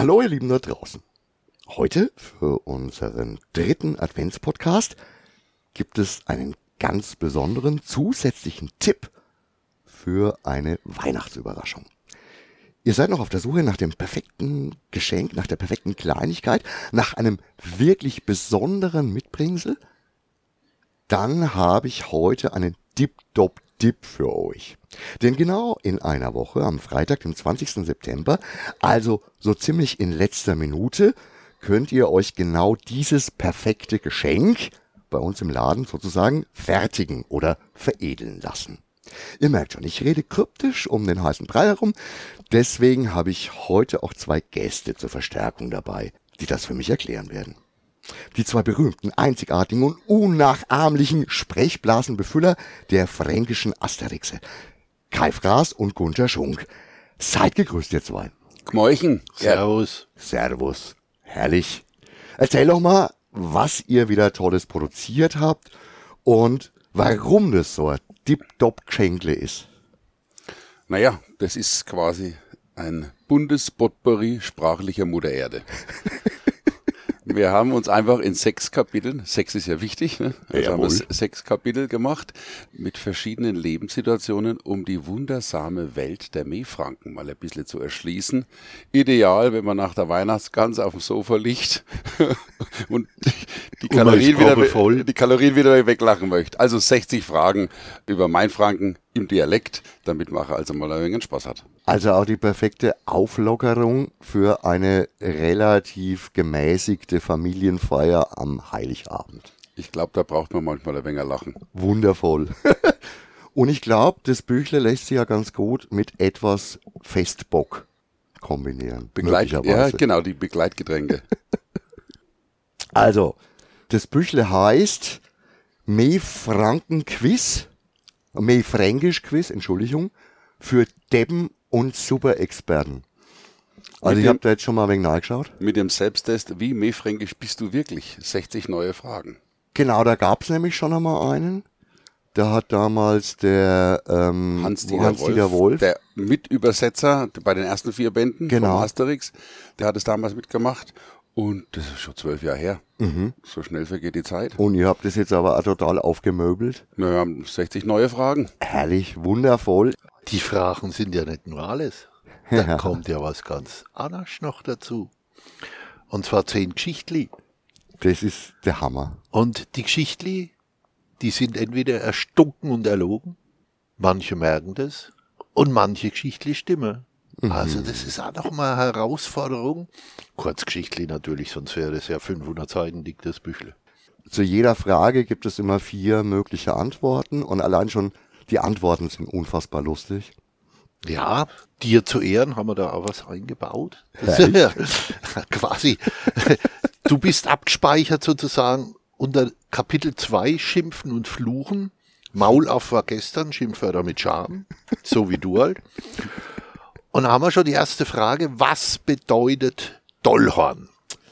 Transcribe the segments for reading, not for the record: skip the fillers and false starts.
Hallo ihr Lieben da draußen. Heute für unseren 3. Adventspodcast gibt es einen ganz besonderen zusätzlichen Tipp für eine Weihnachtsüberraschung. Ihr seid noch auf der Suche nach dem perfekten Geschenk, nach der perfekten Kleinigkeit, nach einem wirklich besonderen Mitbringsel? Dann habe ich heute einen Dip-Dop-Dip für euch. Denn genau in einer Woche, am Freitag, dem 20. September, also so ziemlich in letzter Minute, könnt ihr euch genau dieses perfekte Geschenk bei uns im Laden sozusagen fertigen oder veredeln lassen. Ihr merkt schon, ich rede kryptisch um den heißen Brei herum, deswegen habe ich heute auch 2 Gäste zur Verstärkung dabei, die das für mich erklären werden. Die 2 berühmten, einzigartigen und unnachahmlichen Sprechblasenbefüller der fränkischen Asterixe. Kai Fraß und Gunter Schunk. Seid gegrüßt, ihr 2. Gmorchen. Servus. Servus. Herrlich. Erzähl doch mal, was ihr wieder Tolles produziert habt und warum das so ein Dip-Dop-Geschenkle ist. Naja, das ist quasi ein buntes Potpourri sprachlicher Mutter Erde. Wir haben uns einfach in 6 Kapiteln, 6 ist ja wichtig, ne? Also haben wir 6 Kapitel gemacht mit verschiedenen Lebenssituationen, um die wundersame Welt der Meerfranken mal ein bisschen zu erschließen. Ideal, wenn man nach der Weihnachtsgans auf dem Sofa liegt und die Kalorien wieder weglachen möchte. Also 60 Fragen über Mainfranken im Dialekt, damit man also mal ein wenig Spaß hat. Also auch die perfekte Auflockerung für eine relativ gemäßigte Familienfeier am Heiligabend. Ich glaube, da braucht man manchmal ein wenig lachen. Wundervoll. Und ich glaube, das Büchle lässt sich ja ganz gut mit etwas Festbock kombinieren. Ja, genau, die Begleitgetränke. Also, das Büchle heißt Meerfranken-Quiz, Meerfränkisch-Quiz, Entschuldigung, für Deppen und Superexperten. Also ich habe da jetzt schon mal ein wenig nachgeschaut. Mit dem Selbsttest, wie meerfränkisch bist du wirklich? 60 neue Fragen. Genau, da gab es nämlich schon einmal einen. Da hat damals der Hans-Dieter Wolf, der Mitübersetzer bei den ersten 4 Bänden von Asterix, der hat es damals mitgemacht. Und das ist schon 12 Jahre her. So schnell vergeht die Zeit. Und ihr habt das jetzt aber auch total aufgemöbelt. Wir haben 60 neue Fragen. Herrlich, wundervoll. Die Fragen sind ja nicht nur alles. Da kommt ja was ganz anderes noch dazu. Und zwar 10 Geschichtli. Das ist der Hammer. Und die Geschichtli, die sind entweder erstunken und erlogen, manche merken das, und manche Geschichtli stimmen. Also das ist auch noch mal eine Herausforderung. Kurzgeschichtli natürlich, sonst wäre das ja 500 Seiten dick, das Büchle. Zu jeder Frage gibt es immer 4 mögliche Antworten und allein schon die Antworten sind unfassbar lustig. Ja, dir zu Ehren haben wir da auch was eingebaut. Das ist ja quasi, du bist abgespeichert sozusagen unter Kapitel 2 Schimpfen und Fluchen. Maul auf war gestern, Schimpfwörter mit Charme, so wie du halt. Und da haben wir schon die erste Frage, was bedeutet Dollhorn?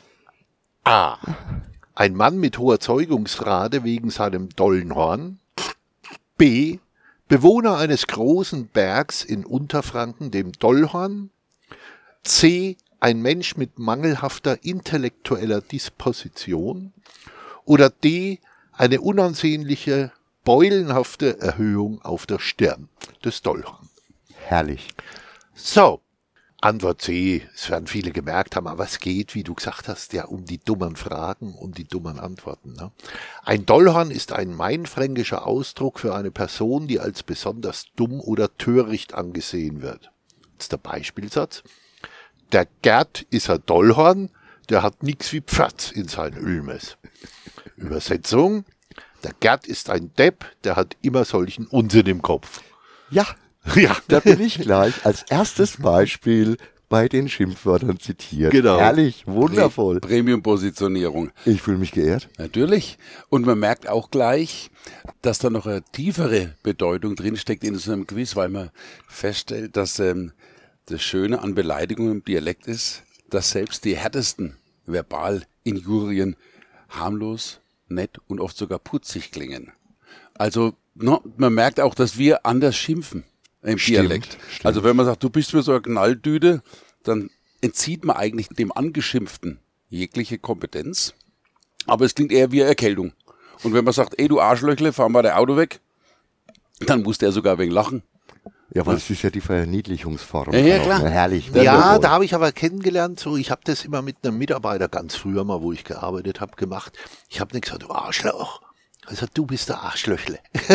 A. Ein Mann mit hoher Zeugungsrate wegen seinem dollen Horn. B. Bewohner eines großen Bergs in Unterfranken, dem Dollhorn. C. Ein Mensch mit mangelhafter intellektueller Disposition. Oder D. Eine unansehnliche, beulenhafte Erhöhung auf der Stirn des Dollhorn. Herrlich. So, Antwort C, es werden viele gemerkt haben, aber es geht, wie du gesagt hast, ja um die dummen Fragen, um die dummen Antworten. Ne? Ein Dollhorn ist ein mainfränkischer Ausdruck für eine Person, die als besonders dumm oder töricht angesehen wird. Jetzt der Beispielsatz. Der Gerd ist ein Dollhorn, der hat nix wie Pferd in sein Ölmes. Übersetzung. Der Gerd ist ein Depp, der hat immer solchen Unsinn im Kopf. Ja. Ja, da bin ich gleich als erstes Beispiel bei den Schimpfwörtern zitiert. Genau. Herrlich, wundervoll. Premium-Positionierung. Ich fühle mich geehrt. Natürlich. Und man merkt auch gleich, dass da noch eine tiefere Bedeutung drinsteckt in so einem Quiz, weil man feststellt, dass das Schöne an Beleidigungen im Dialekt ist, dass selbst die härtesten Verbalinjurien harmlos, nett und oft sogar putzig klingen. Also man merkt auch, dass wir anders schimpfen im Dialekt. Stimmt. Also wenn man sagt, du bist mir so eine Knalldüde, dann entzieht man eigentlich dem Angeschimpften jegliche Kompetenz. Aber es klingt eher wie eine Erkältung. Und wenn man sagt, ey du Arschlöchle, fahr mal dein Auto weg, dann muss der sogar wegen lachen. Ja, weil es ist ja die Verniedlichungsform. Ja, klar. Herrlich. Ja, wundervoll. da habe ich aber kennengelernt, so ich habe das immer mit einem Mitarbeiter ganz früher mal, wo ich gearbeitet habe, gemacht. Ich habe nicht gesagt, du Arschloch. Also du bist der Arschlöchle.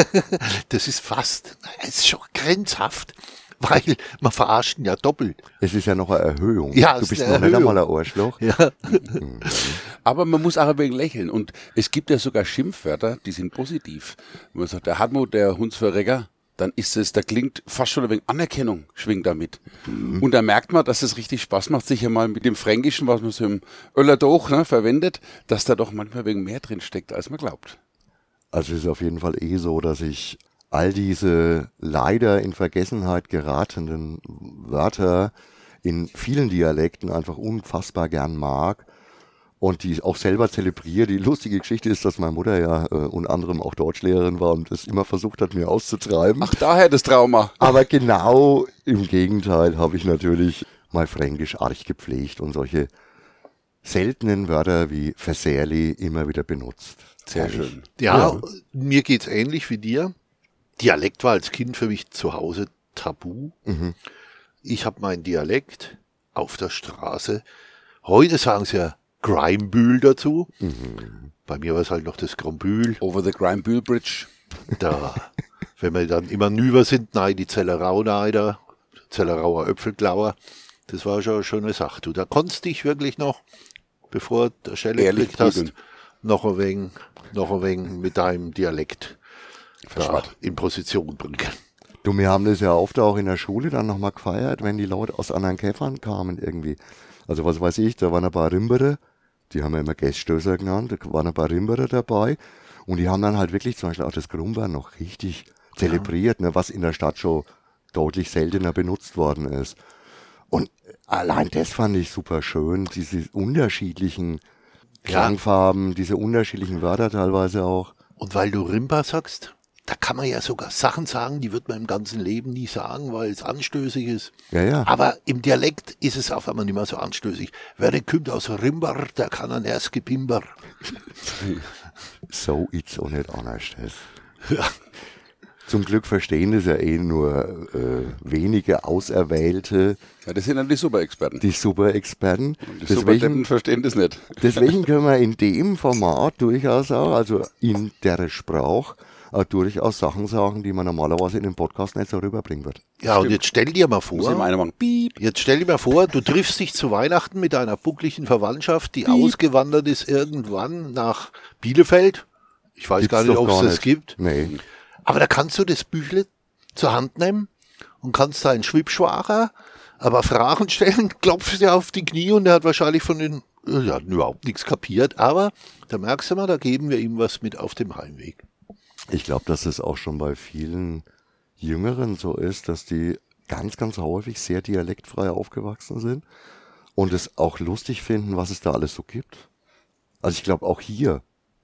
Das ist es ist schon grenzhaft, weil man verarscht ihn ja doppelt. Es ist ja noch eine Erhöhung. Ja, Du es bist ist noch eine nicht Erhöhung. einmal ein Arschloch. Ja. Aber man muss auch ein wenig lächeln. Und es gibt ja sogar Schimpfwörter, die sind positiv. Wenn man sagt, der Hartmut, der Hundsverrecker, dann ist es, da klingt fast schon ein wenig Anerkennung, schwingt damit. Und da merkt man, dass es richtig Spaß macht, sich ja mal mit dem Fränkischen, was man so im Öllerdoch verwendet, dass da doch manchmal wegen mehr drin steckt, als man glaubt. Also es ist auf jeden Fall so, dass ich all diese leider in Vergessenheit geratenen Wörter in vielen Dialekten einfach unfassbar gern mag und die auch selber zelebriere. Die lustige Geschichte ist, dass meine Mutter ja unter anderem auch Deutschlehrerin war und es immer versucht hat, mir auszutreiben. Ach, daher das Trauma. Aber genau im Gegenteil habe ich natürlich mein Fränkisch arg gepflegt und solche seltenen Wörter wie Versährli immer wieder benutzt. Sehr schön. Ja, mir geht's ähnlich wie dir. Dialekt war als Kind für mich zu Hause tabu. Ich habe meinen Dialekt auf der Straße. Heute sagen sie ja Grimebühl dazu. Bei mir war es halt noch das Grombühl. Over the Grimebühl Bridge. Da, wenn wir dann immer nüber sind, nein, die Zellerau da, Zellerauer Öpfelklauer, das war schon eine schöne Sache. Du, da konntest dich wirklich noch, bevor der Schelle Ehrlich gekriegt hast, prügeln. noch ein wenig mit deinem Dialekt da in Position bringen. Du, wir haben das ja oft auch in der Schule dann nochmal gefeiert, wenn die Leute aus anderen Käfern kamen irgendwie. Also was weiß ich, da waren ein paar Rimbere, die haben wir immer Gäststößer genannt, da waren ein paar Rimbere dabei und die haben dann halt wirklich zum Beispiel auch das Grumbern noch richtig zelebriert, ne, was in der Stadt schon deutlich seltener benutzt worden ist. Und allein das fand ich super schön, diese unterschiedlichen Klangfarben, diese unterschiedlichen Wörter teilweise auch. Und weil du Rimba sagst, da kann man ja sogar Sachen sagen, die wird man im ganzen Leben nie sagen, weil es anstößig ist. Ja, ja. Aber im Dialekt ist es auf einmal nicht mehr so anstößig. Wer nicht kommt aus Rimbar, der kann dann erst gepimper. So ist auch nicht anders. Das. Ja. Zum Glück verstehen das ja nur wenige Auserwählte, Ja, das sind dann die Superexperten. die Super-Experten. Die Superdeppen verstehen das nicht. Deswegen können wir in dem Format durchaus auch, also in der Sprache, durchaus Sachen sagen, die man normalerweise in dem Podcast nicht so rüberbringen wird. Ja, und jetzt stell dir mal Muss immer vor, einer machen, piep. du triffst dich zu Weihnachten mit einer buckligen Verwandtschaft, die ausgewandert ist irgendwann nach Bielefeld. Ich weiß gar nicht, ob es das gibt. Nee. Aber da kannst du das Büchle zur Hand nehmen und kannst deinen Schwibschwager aber Fragen stellen, klopfst dir auf die Knie und der hat wahrscheinlich von den, ja, überhaupt nichts kapiert. Aber da merkst du mal, da geben wir ihm was mit auf dem Heimweg. Ich glaube, dass es auch schon bei vielen Jüngeren so ist, dass die ganz, ganz häufig sehr dialektfrei aufgewachsen sind und es auch lustig finden, was es da alles so gibt. Also ich glaube auch hier,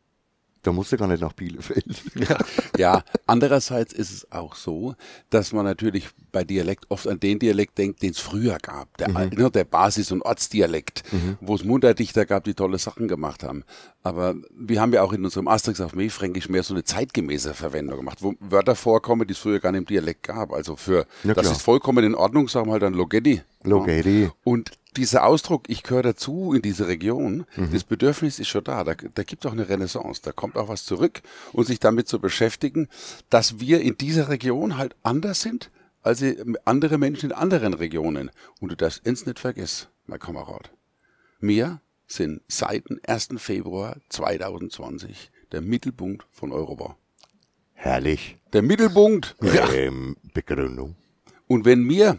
da musst du gar nicht nach Bielefeld. Ja, andererseits ist es auch so, dass man natürlich bei Dialekt oft an den Dialekt denkt, den es früher gab. Der Basis- und Ortsdialekt, wo es Munterdichter gab, die tolle Sachen gemacht haben. Aber wir haben ja auch in unserem Asterix auf Fränkisch mehr so eine zeitgemäße Verwendung gemacht, wo Wörter vorkommen, die es früher gar nicht im Dialekt gab. Also Ja, das klar. ist vollkommen in Ordnung, sagen wir halt dann Logetti. Logetti. Ja. Und dieser Ausdruck, ich gehöre dazu in diese Region, das Bedürfnis ist schon da. Da gibt es auch eine Renaissance, da kommt auch was zurück und sich damit zu beschäftigen, dass wir in dieser Region halt anders sind als andere Menschen in anderen Regionen. Und du darfst eins nicht vergessen, mein Kamerad. Wir sind seit dem 1. Februar 2020 der Mittelpunkt von Europa. Herrlich. Der Mittelpunkt. Begründung. Und wenn wir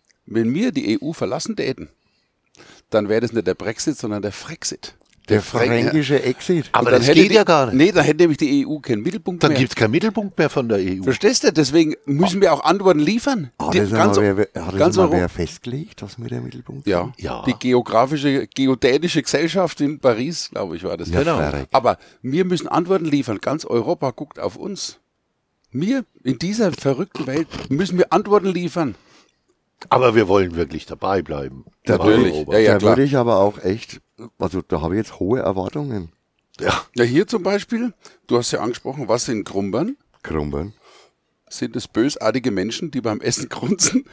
die EU verlassen täten, dann wäre das nicht der Brexit, sondern der Frexit. Der fränkische Exit. Aber Und dann das hätte geht ja gar nicht. Nee, dann hätte nämlich die EU keinen Mittelpunkt Dann mehr. gibt's keinen Mittelpunkt mehr von der EU. Verstehst du? Deswegen müssen wir auch Antworten liefern. Hat Die- das ganz mal Euro- wer festgelegt, was mir der Mittelpunkt Ja, ist? Ja. die geodänische Gesellschaft in Paris, glaube ich, war das. Ja, Genau. verreckt. Aber wir müssen Antworten liefern. Ganz Europa guckt auf uns. Wir in dieser verrückten Welt müssen wir Antworten liefern. Aber wir wollen wirklich dabei bleiben. Natürlich. Ja, Da klar. würde ich aber auch echt, also da habe ich jetzt hohe Erwartungen. Ja. Ja, hier zum Beispiel, du hast ja angesprochen, was sind Grumbern? Krumbern. Sind es bösartige Menschen, die beim Essen grunzen?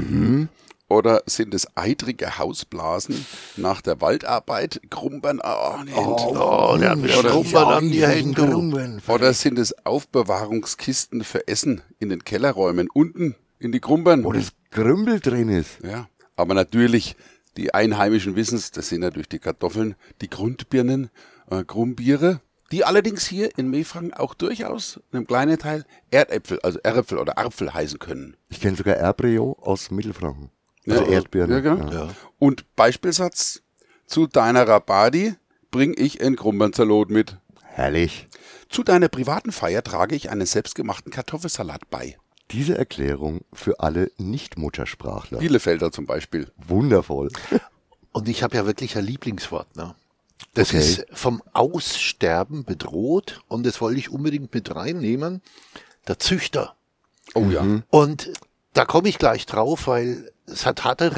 Oder sind es eitrige Hausblasen nach der Waldarbeit? Grumbern an die Hände. Oh, der hat wieder Grumbern an die Hände. Oder sind es Aufbewahrungskisten für Essen in den Kellerräumen unten in die Grumbern? Wo das Grümbel drin ist. Ja, aber natürlich, die Einheimischen wissen es, das sind natürlich die Kartoffeln, die Grundbirnen, Grumbiere, die allerdings hier in Mefranken auch durchaus in einem kleinen Teil Erdäpfel, also Erdäpfel oder Apfel heißen können. Ich kenne sogar Erbrio aus Mittelfranken. Also Erdbeeren. Ja, genau. Ja. Und Beispielsatz, zu deiner Rabadi bringe ich ein Grumbernsalot mit. Herrlich. Zu deiner privaten Feier trage ich einen selbstgemachten Kartoffelsalat bei. Diese Erklärung für alle Nicht-Muttersprachler. Bielefelder zum Beispiel. Wundervoll. Und ich habe ja wirklich ein Lieblingswort. Ne? Das Okay. ist vom Aussterben bedroht und das wollte ich unbedingt mit reinnehmen. Der Züchter. Oh ja. Und da komme ich gleich drauf, weil es hat harte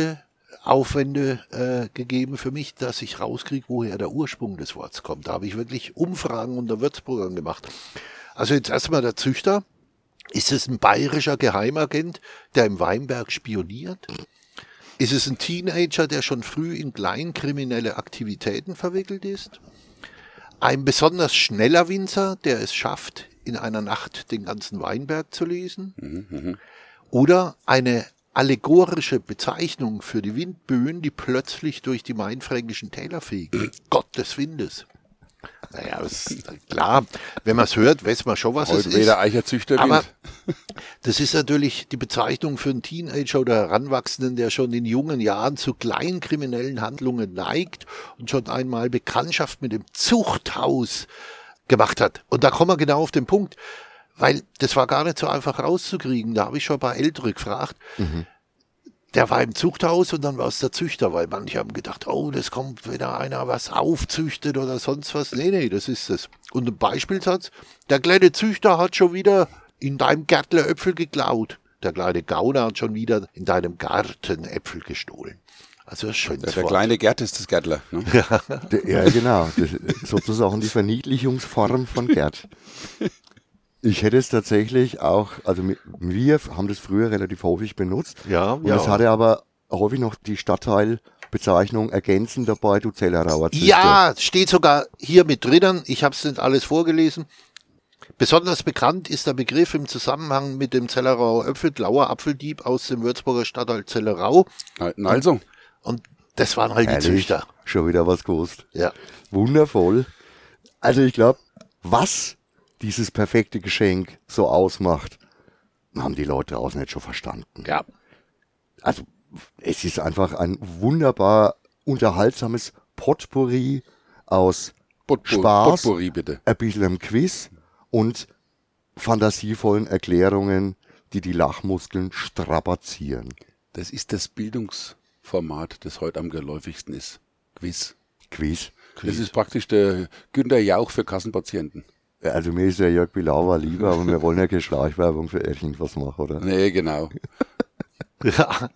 Rechercheaufwände gegeben für mich, dass ich rauskriege, woher der Ursprung des Wortes kommt. Da habe ich wirklich Umfragen unter Würzburgern gemacht. Also jetzt erstmal der Züchter. Ist es ein bayerischer Geheimagent, der im Weinberg spioniert? Ist es ein Teenager, der schon früh in kleinkriminelle Aktivitäten verwickelt ist? Ein besonders schneller Winzer, der es schafft, in einer Nacht den ganzen Weinberg zu lesen? Oder eine allegorische Bezeichnung für die Windböen, die plötzlich durch die mainfränkischen Täler fegen? Gott des Windes. Naja, das ist klar, wenn man es hört, weiß man schon, was es Heute ist. weder Eicherzüchterwind. Aber das ist natürlich die Bezeichnung für einen Teenager oder Heranwachsenden, der schon in jungen Jahren zu kleinen kriminellen Handlungen neigt und schon einmal Bekanntschaft mit dem Zuchthaus gemacht hat. Und da kommen wir genau auf den Punkt, weil das war gar nicht so einfach rauszukriegen. Da habe ich schon ein paar Ältere gefragt. Der war im Zuchthaus und dann war es der Züchter, weil manche haben gedacht, oh, das kommt wieder einer was aufzüchtet oder sonst was. Nee, das ist es. Und ein Beispielsatz, der kleine Züchter hat schon wieder in deinem Gärtler Äpfel geklaut. Der kleine Gauner hat schon wieder in deinem Garten Äpfel gestohlen. Also ein schönes Der Wort. kleine Gerd ist das Gärtler. Ne? Ja, genau. Das ist sozusagen die Verniedlichungsform von Gerd. Ich hätte es tatsächlich auch, also wir haben das früher relativ häufig benutzt. Ja, Und es hatte aber häufig noch die Stadtteilbezeichnung ergänzend dabei, du Zellerauer Züchter. Ja, steht sogar hier mit drinnen. Ich habe es nicht alles vorgelesen. Besonders bekannt ist der Begriff im Zusammenhang mit dem Zellerauer Blauer Apfeldieb aus dem Würzburger Stadtteil Zellerau. Also, Und das waren halt die Herrlich. Züchter. Schon wieder was gewusst. Ja. Wundervoll. Also ich glaube, was dieses perfekte Geschenk so ausmacht, haben die Leute draußen nicht schon verstanden. Ja. Also es ist einfach ein wunderbar unterhaltsames Potpourri aus Spaß, Potpourri bitte. ein bisschen im Quiz und fantasievollen Erklärungen, die die Lachmuskeln strapazieren. Das ist das Bildungsformat, das heute am geläufigsten ist. Quiz. Quiz. Das ist praktisch der Günter Jauch für Kassenpatienten. Also mir ist der Jörg Bilauer lieber, aber wir wollen ja keine Schleichwerbung für irgendwas machen, oder? Nee, genau. Ja.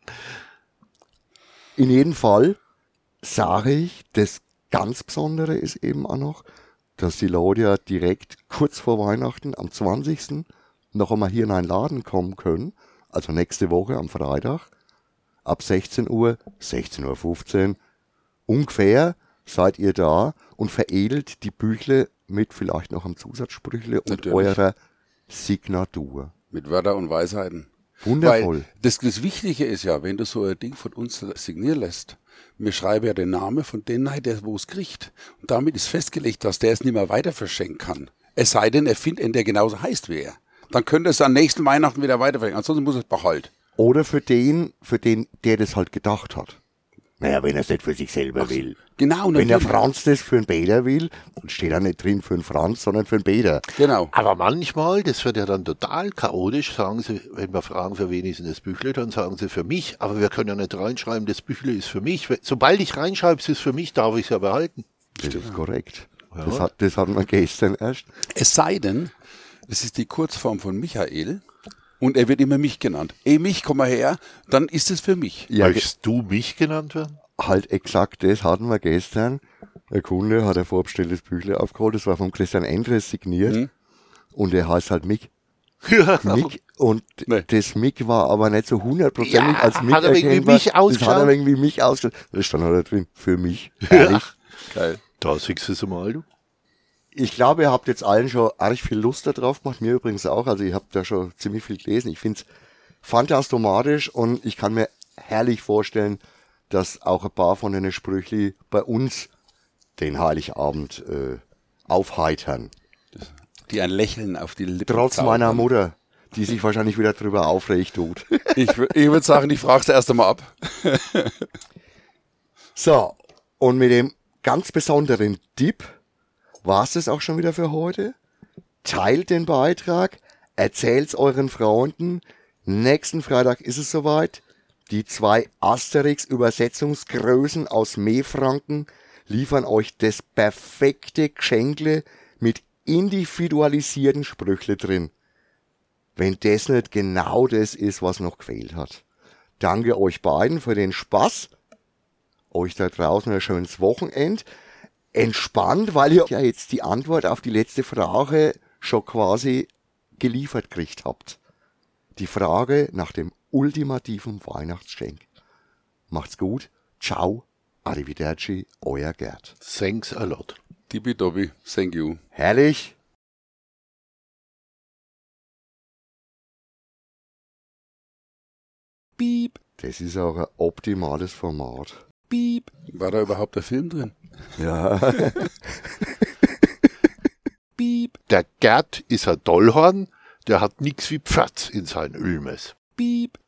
In jedem Fall sage ich, das ganz Besondere ist eben auch noch, dass die Leute ja direkt kurz vor Weihnachten am 20. noch einmal hier in einen Laden kommen können, also nächste Woche am Freitag, ab 16 Uhr, 16:15 Uhr, ungefähr seid ihr da und veredelt die Büchle mit vielleicht noch einem Zusatzsprüchle und Natürlich. eurer Signatur. Mit Wörter und Weisheiten. Wundervoll. Weil das Wichtige ist ja, wenn du so ein Ding von uns signieren lässt, wir schreiben ja den Namen von dem rein, der wo es kriegt. Und damit ist festgelegt, dass der es nicht mehr weiter verschenken kann. Es sei denn, er findet einen, der genauso heißt wie er. Dann könnte es am nächsten Weihnachten wieder weiter verschenken. Ansonsten muss es behalten. Oder für den, der das halt gedacht hat. Naja, wenn er es nicht für sich selber will. Genau, Wenn der natürlich. Franz das für einen Bäder will, dann steht da nicht drin für einen Franz, sondern für einen Bäder. Genau. Aber manchmal, das wird ja dann total chaotisch, sagen sie, wenn wir fragen, für wen ist denn das Büchle, dann sagen sie für mich, aber wir können ja nicht reinschreiben, das Büchle ist für mich. Sobald ich reinschreibe, es ist für mich, darf ich es ja behalten. Das ist korrekt. Ja. Das hatten wir gestern erst. Es sei denn, das ist die Kurzform von Michael, Und er wird immer mich genannt. Ey, mich, komm mal her, dann ist es für mich. Ja, Möchtest du mich genannt werden? halt exakt das hatten wir gestern. Der Kunde hat ein vorbestelltes Büchle aufgeholt, das war von Christian Endres signiert. Und der heißt halt Mick. Ja, Mick. Und Nee. das Mick war aber nicht so hundertprozentig Ja, als Mick hat er irgendwie erkennbar. mich Das hat er ausgeschaut? irgendwie mich ausgeschaut. Das stand halt da drin, für mich. Ehrlich. Geil. da siehst du es mal, du. Ich glaube, ihr habt jetzt allen schon arg viel Lust da drauf gemacht, mir übrigens auch. Also ich habe da schon ziemlich viel gelesen. Ich finde es fantastomatisch und ich kann mir herrlich vorstellen, dass auch ein paar von den Sprüchli bei uns den Heiligabend aufheitern. Die ein Lächeln auf die Lippen Trotz zaubern. meiner Mutter, die sich wahrscheinlich wieder drüber aufregt tut. Ich würde sagen, ich frage es erst einmal ab. So, und mit dem ganz besonderen Tipp war es das auch schon wieder für heute. Teilt den Beitrag, erzählt's euren Freunden. Nächsten Freitag ist es soweit. Die 2 Asterix-Übersetzungsgrößen aus Meefranken liefern euch das perfekte Geschenkle mit individualisierten Sprüchle drin. Wenn das nicht genau das ist, was noch gefehlt hat. Danke euch beiden für den Spaß. Euch da draußen ein schönes Wochenende. Entspannt, weil ihr ja jetzt die Antwort auf die letzte Frage schon quasi geliefert gekriegt habt. Die Frage nach dem ultimativen Weihnachtsgeschenk. Macht's gut. Ciao. Arrivederci. Euer Gerd. Thanks a lot. Tippitoppi, thank you. Herrlich. Piep, Das ist auch ein optimales Format. piep. War da überhaupt der Film drin? Ja. Piep, Der Gerd ist ein Dollhorn, der hat nix wie Pfatz in sein Ölmess. piep.